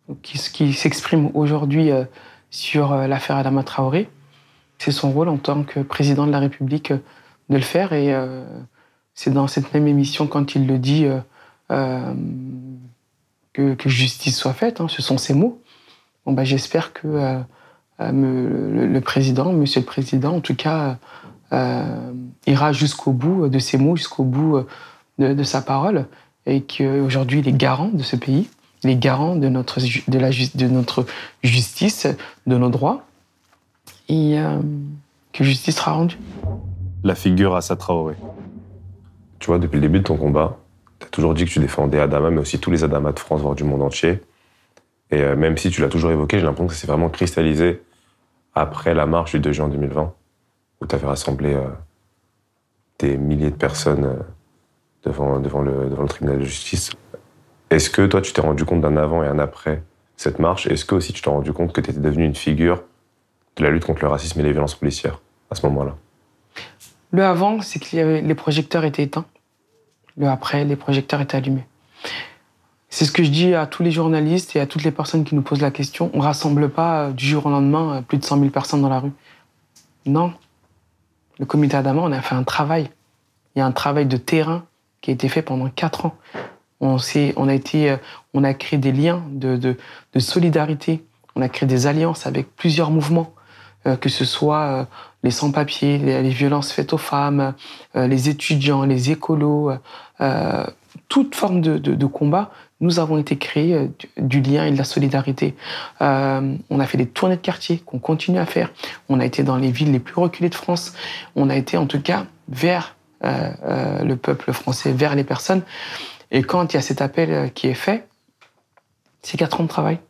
qui, qui s'exprime aujourd'hui euh, sur euh, l'affaire Adama Traoré. C'est son rôle en tant que président de la République euh, de le faire. Et euh, c'est dans cette même émission, quand il le dit, euh, euh, que, que justice soit faite. Hein, ce sont ses mots. Bon, bah, j'espère que euh, euh, me, le, le président, monsieur le président, en tout cas, euh, ira jusqu'au bout de ses mots, jusqu'au bout de, de sa parole, et qu'aujourd'hui, il est garant de ce pays, il est garant de notre, de la, de notre justice, de nos droits, et euh, que justice sera rendue. La figure Assa Traoré. Tu vois, depuis le début de ton combat, tu as toujours dit que tu défendais Adama, mais aussi tous les Adamas de France, voire du monde entier. Et euh, même si tu l'as toujours évoqué, j'ai l'impression que ça s'est vraiment cristallisé après la marche du deux juin deux mille vingt, où tu avais rassemblé euh, des milliers de personnes euh, devant, devant, le, devant le tribunal de justice. Est-ce que toi, tu t'es rendu compte d'un avant et un après cette marche? Est-ce que aussi tu t'es rendu compte que tu étais devenu une figure de la lutte contre le racisme et les violences policières à ce moment-là? Le avant, c'est que les projecteurs étaient éteints. Le après, les projecteurs étaient allumés. C'est ce que je dis à tous les journalistes et à toutes les personnes qui nous posent la question. On ne rassemble pas du jour au lendemain plus de cent mille personnes dans la rue. Non. Le comité Adama, on a fait un travail. Il y a un travail de terrain qui a été fait pendant quatre ans. On, on, a, été, on a créé des liens de, de, de solidarité. On a créé des alliances avec plusieurs mouvements, euh, que ce soit euh, les sans-papiers, les, les violences faites aux femmes, euh, les étudiants, les écolos, euh, toute forme de, de, de combat. Nous avons été créés euh, du, du lien et de la solidarité. Euh, on a fait des tournées de quartier qu'on continue à faire. On a été dans les villes les plus reculées de France. On a été en tout cas vers euh, euh, le peuple français, vers les personnes. Et quand il y a cet appel qui est fait, c'est quatre ans de travail.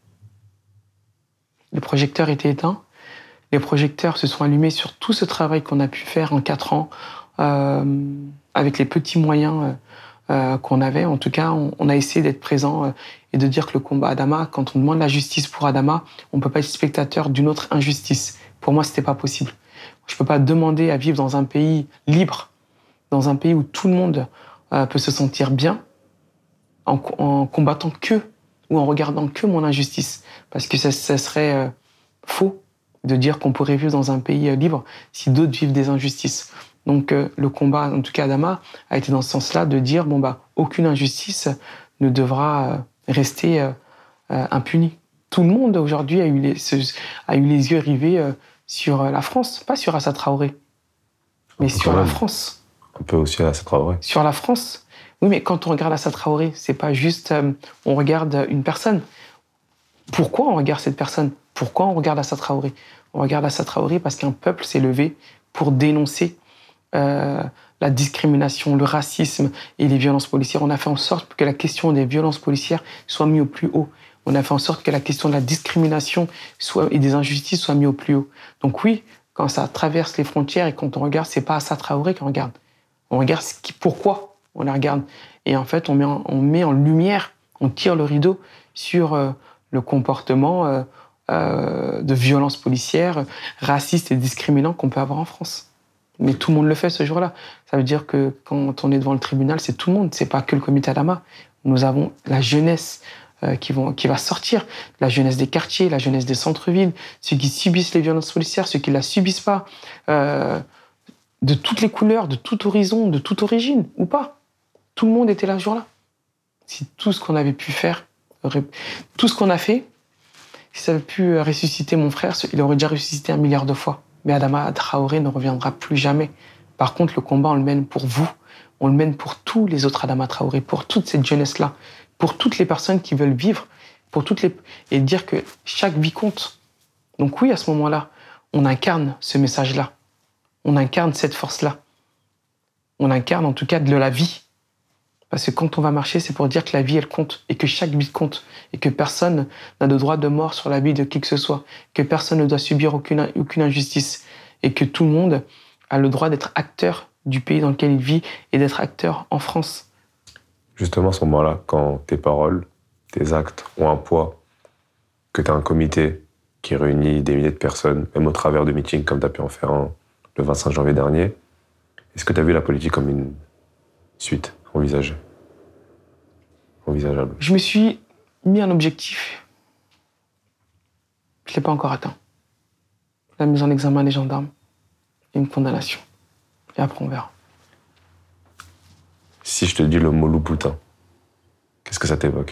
Les projecteurs étaient éteints. Les projecteurs se sont allumés sur tout ce travail qu'on a pu faire en quatre ans, euh, avec les petits moyens euh, qu'on avait. En tout cas, on, on a essayé d'être présent euh, et de dire que le combat Adama, quand on demande la justice pour Adama, on ne peut pas être spectateur d'une autre injustice. Pour moi, ce n'était pas possible. Je ne peux pas demander à vivre dans un pays libre, dans un pays où tout le monde euh, peut se sentir bien, en, en combattant que ou en regardant que mon injustice. Parce que ça, ça serait euh, faux de dire qu'on pourrait vivre dans un pays euh, libre si d'autres vivent des injustices. Donc euh, le combat, en tout cas Adama, a été dans ce sens-là de dire bon bah aucune injustice ne devra euh, rester euh, euh, impunie. Tout le monde aujourd'hui a eu les, ce, a eu les yeux rivés euh, sur la France, pas sur Assa Traoré, mais sur la France. Un peu aussi Assa Traoré. Sur la France. Oui, mais quand on regarde Assa Traoré, c'est pas juste euh, on regarde une personne. Pourquoi on regarde cette personne? Pourquoi on regarde Assa Traoré? On regarde Assa Traoré parce qu'un peuple s'est levé pour dénoncer euh, la discrimination, le racisme et les violences policières. On a fait en sorte que la question des violences policières soit mise au plus haut. On a fait en sorte que la question de la discrimination soit, et des injustices soit mise au plus haut. Donc oui, quand ça traverse les frontières et quand on regarde, c'est pas Assa Traoré qu'on regarde. On regarde ce qui, pourquoi on la regarde. Et en fait, on met en, on met en lumière, on tire le rideau sur euh, le comportement euh, euh, de violence policière, raciste et discriminant qu'on peut avoir en France. Mais tout le monde le fait ce jour-là. Ça veut dire que quand on est devant le tribunal, c'est tout le monde, c'est pas que le comité Adama. Nous avons la jeunesse euh, qui, vont, qui va sortir, la jeunesse des quartiers, la jeunesse des centres-villes, ceux qui subissent les violences policières, ceux qui ne la subissent pas, euh, de toutes les couleurs, de tout horizon, de toute origine, ou pas. Tout le monde était là ce jour-là. Si tout ce qu'on avait pu faire, tout ce qu'on a fait, si ça avait pu ressusciter mon frère, il aurait déjà ressuscité un milliard de fois. Mais Adama Traoré ne reviendra plus jamais. Par contre, le combat, on le mène pour vous. On le mène pour tous les autres Adama Traoré, pour toute cette jeunesse-là, pour toutes les personnes qui veulent vivre, pour toutes les... et dire que chaque vie compte. Donc oui, à ce moment-là, on incarne ce message-là. On incarne cette force-là. On incarne en tout cas de la vie. Parce que quand on va marcher, c'est pour dire que la vie, elle compte, et que chaque vie compte, et que personne n'a de droit de mort sur la vie de qui que ce soit, que personne ne doit subir aucune, aucune injustice, et que tout le monde a le droit d'être acteur du pays dans lequel il vit, et d'être acteur en France. Justement, à ce moment-là, quand tes paroles, tes actes ont un poids, que tu as un comité qui réunit des milliers de personnes, même au travers de meetings comme tu as pu en faire un le vingt-cinq janvier dernier, est-ce que tu as vu la politique comme une suite envisagée, envisageable? Je me suis mis un objectif Je ne l'ai pas encore atteint. La mise en examen des gendarmes et une condamnation. Et après, on verra. Si je te dis le mot Louboutin, qu'est-ce que ça t'évoque?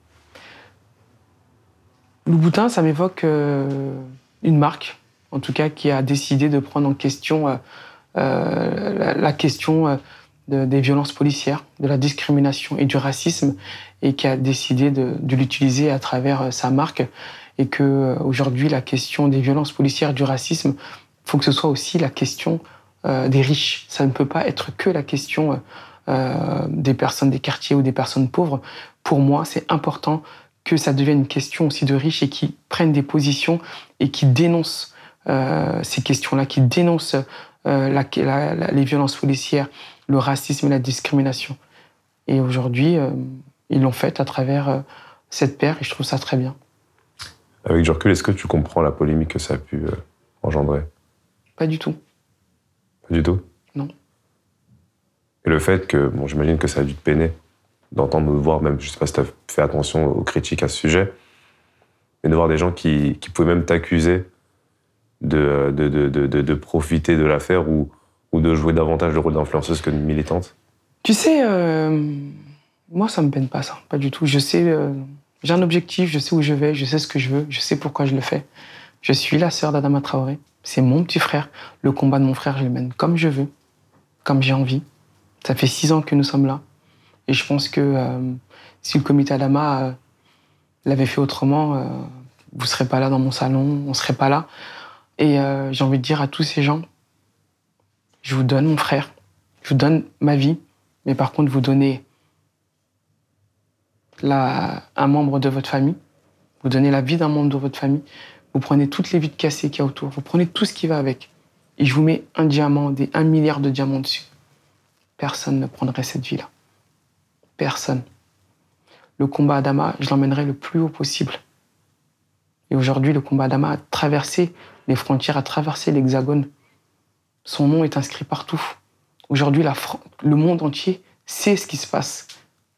Louboutin, ça m'évoque euh, une marque, en tout cas, qui a décidé de prendre en question euh, euh, la, la question euh, de, des violences policières, de la discrimination et du racisme, et qui a décidé de, de l'utiliser à travers euh, sa marque. Et que euh, aujourd'hui, la question des violences policières, du racisme, il faut que ce soit aussi la question euh, des riches. Ça ne peut pas être que la question euh, des personnes des quartiers ou des personnes pauvres. Pour moi, c'est important que ça devienne une question aussi de riches et qui prennent des positions et qui dénoncent euh, ces questions-là, qui dénoncent euh, la, la, la, les violences policières, le racisme et la discrimination. Et aujourd'hui, euh, ils l'ont fait à travers euh, cette paire et je trouve ça très bien. Avec du recul, est-ce que tu comprends la polémique que ça a pu euh, engendrer? Pas du tout. Pas du tout? Non. Et le fait que, bon, j'imagine que ça a dû te peiner d'entendre, de voir, même, je sais pas si tu as fait attention aux critiques à ce sujet, mais de voir des gens qui, qui pouvaient même t'accuser de, de, de, de, de, de profiter de l'affaire ou, ou de jouer davantage le rôle d'influenceuse que de militante. Tu sais, euh, moi, ça me peine pas, ça. Pas du tout. Je sais, euh, j'ai un objectif, je sais où je vais, je sais ce que je veux, je sais pourquoi je le fais. Je suis la sœur d'Adama Traoré. C'est mon petit frère. Le combat de mon frère, je le mène comme je veux, comme j'ai envie. Ça fait six ans que nous sommes là. Et je pense que euh, si le comité Adama euh, l'avait fait autrement, euh, vous ne serez pas là dans mon salon, on ne serait pas là. Et euh, j'ai envie de dire à tous ces gens, je vous donne mon frère, je vous donne ma vie, mais par contre, vous donnez la, un membre de votre famille, vous donnez la vie d'un membre de votre famille, vous prenez toutes les vides cassées qu'il y a autour, vous prenez tout ce qui va avec, et je vous mets un diamant, des un milliard de diamants dessus. Personne ne prendrait cette vie-là. Personne. Le combat Adama, je l'emmènerai le plus haut possible. Et aujourd'hui, le combat Adama a traversé les frontières, a traversé l'Hexagone. Son nom est inscrit partout. Aujourd'hui, la Fran- le monde entier sait ce qui se passe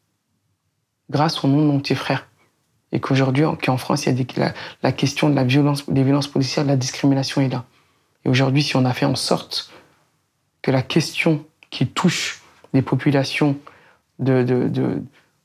grâce au nom de mon petit frère. Et qu'aujourd'hui, qu'en France, il y a des, la, la question de la violence, des violences policières, de la discrimination est là. Et aujourd'hui, si on a fait en sorte que la question qui touche les populations de, de, de,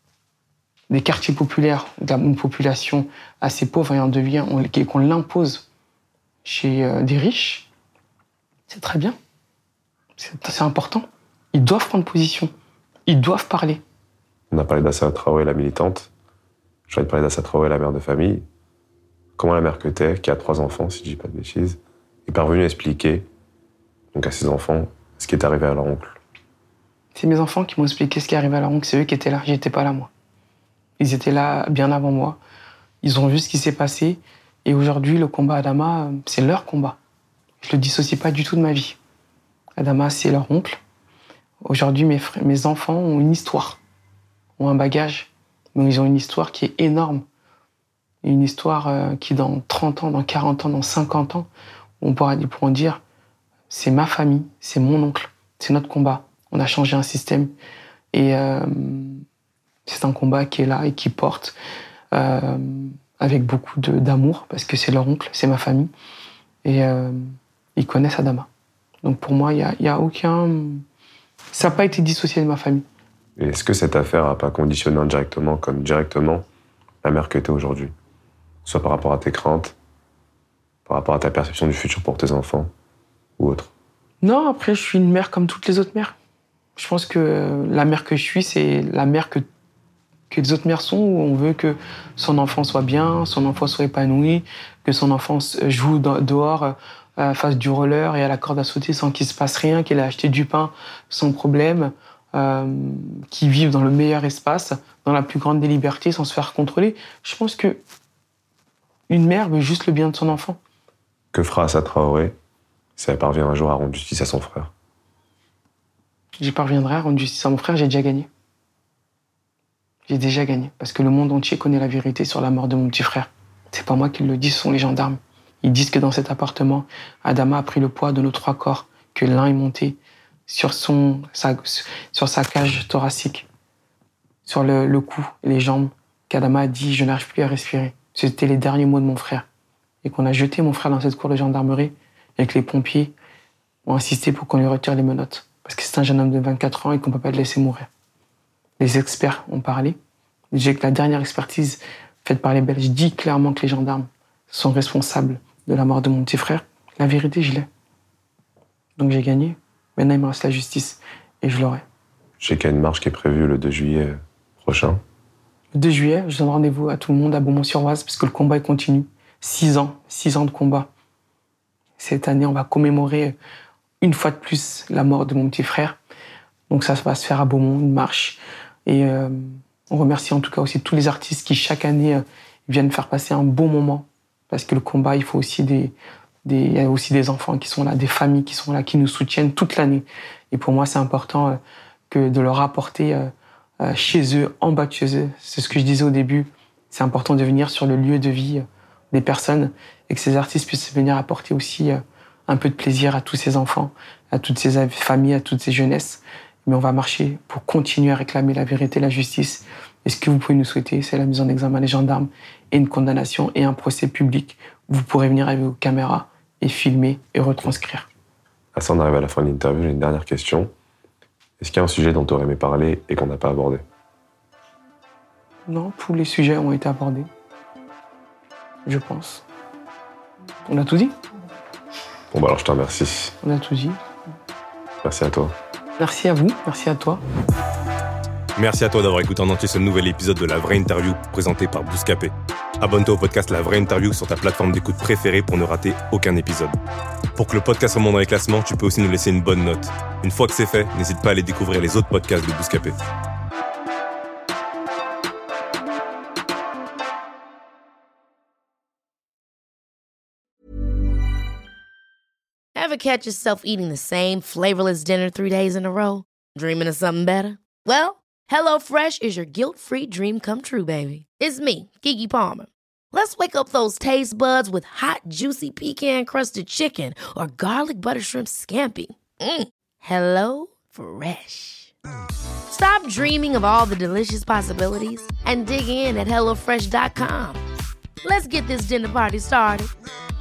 des quartiers populaires, d'une population assez pauvre et en devient, on, qu'on l'impose chez euh, des riches, c'est très bien. C'est, c'est important. Ils doivent prendre position. Ils doivent parler. On a parlé d'Assa Traoré, la militante. Je vais te parler d'Assa Traoré, la mère de famille. Comment la mère que t'es, qui a trois enfants, si je dis pas de bêtises, est parvenue à expliquer donc à ses enfants ce qui est arrivé à leur oncle? C'est mes enfants qui m'ont expliqué ce qui est arrivé à leur oncle. C'est eux qui étaient là. J'étais pas là, moi. Ils étaient là bien avant moi. Ils ont vu ce qui s'est passé. Et aujourd'hui, le combat Adama, c'est leur combat. Je le dissocie pas du tout de ma vie. Adama, c'est leur oncle. Aujourd'hui, mes, frères, mes enfants ont une histoire, ont un bagage. Mais ils ont une histoire qui est énorme. Une histoire euh, qui, dans trente ans, dans quarante ans, dans cinquante ans, on pourra, ils pourront dire c'est ma famille, c'est mon oncle, c'est notre combat. On a changé un système. Et euh, c'est un combat qui est là et qui porte euh, avec beaucoup de, d'amour, parce que c'est leur oncle, c'est ma famille. Et euh, ils connaissent Adama. Donc pour moi, il n'y a, y a aucun... Ça n'a pas été dissocié de ma famille. Et est-ce que cette affaire n'a pas conditionné indirectement comme directement la mère que tu es aujourd'hui? Soit par rapport à tes craintes, par rapport à ta perception du futur pour tes enfants, ou autre? Non, après, je suis une mère comme toutes les autres mères. Je pense que la mère que je suis, c'est la mère que, que les autres mères sont, où on veut que son enfant soit bien, son enfant soit épanoui, que son enfant joue dehors, euh, fasse du roller et à la corde à sauter sans qu'il se passe rien, qu'il ait acheté du pain sans problème, euh, qu'il vive dans le meilleur espace, dans la plus grande des libertés, sans se faire contrôler. Je pense que une mère veut juste le bien de son enfant. Que fera Assa Traoré si elle parvient un jour à rendre justice à son frère? J'y parviendrai à rendre justice à mon frère, j'ai déjà gagné. J'ai déjà gagné, parce que le monde entier connaît la vérité sur la mort de mon petit frère. C'est pas moi qui le dis, ce sont les gendarmes. Ils disent que dans cet appartement, Adama a pris le poids de nos trois corps, que l'un est monté sur, son, sa, sur sa cage thoracique, sur le, le cou et les jambes, qu'Adama a dit « je n'arrive plus à respirer ». C'était les derniers mots de mon frère. et qu'on a jeté mon frère dans cette cour de gendarmerie et que les pompiers ont insisté pour qu'on lui retire les menottes. Parce que c'est un jeune homme de vingt-quatre ans et qu'on ne peut pas le laisser mourir. Les experts ont parlé. J'ai que la dernière expertise faite par les Belges dit clairement que les gendarmes sont responsables de la mort de mon petit frère. La vérité, je l'ai. Donc j'ai gagné. Maintenant, il me reste la justice et je l'aurai. Je sais qu'il y a une marche qui est prévue le deux juillet prochain. Le deux juillet, je donne rendez-vous à tout le monde à Beaumont-sur-Oise parce que le combat il continue. Six ans, six ans de combat. Cette année, on va commémorer une fois de plus la mort de mon petit frère. Donc ça, ça va se faire à Beaumont, une marche. Et euh, on remercie en tout cas aussi tous les artistes qui, chaque année, euh, viennent faire passer un bon moment. Parce que le combat, il faut aussi des, des, il y a aussi des enfants qui sont là, des familles qui sont là, qui nous soutiennent toute l'année. Et pour moi, c'est important euh, que de leur apporter euh, euh, chez eux, en bas de chez eux. C'est ce que je disais au début. C'est important de venir sur le lieu de vie euh, des personnes et que ces artistes puissent venir apporter aussi euh, un peu de plaisir à tous ces enfants, à toutes ces familles, à toutes ces jeunesses. Mais on va marcher pour continuer à réclamer la vérité, la justice. Et ce que vous pouvez nous souhaiter, c'est la mise en examen des gendarmes et une condamnation et un procès public où vous pourrez venir avec vos caméras et filmer et retranscrire. À ça, on arrive à la fin de l'interview. J'ai une dernière question. Est-ce qu'il y a un sujet dont tu aurais aimé parler et qu'on n'a pas abordé? Non, tous les sujets ont été abordés. Je pense. On a tout dit? Bon, bah alors je te remercie. On a tout dit. Merci à toi. Merci à vous, merci à toi. Merci à toi d'avoir écouté en entier ce nouvel épisode de La Vraie Interview présenté par Bouscapé. Abonne-toi au podcast La Vraie Interview sur ta plateforme d'écoute préférée pour ne rater aucun épisode. Pour que le podcast remonte dans les classements, tu peux aussi nous laisser une bonne note. Une fois que c'est fait, n'hésite pas à aller découvrir les autres podcasts de Bouscapé. Ever catch yourself eating the same flavorless dinner three days in a row? Dreaming of something better? Well, HelloFresh is your guilt-free dream come true, baby. It's me, Keke Palmer. Let's wake up those taste buds with hot, juicy pecan-crusted chicken or garlic butter shrimp scampi. Mm. Hello Fresh. Stop dreaming of all the delicious possibilities and dig in at hello fresh dot com. Let's get this dinner party started.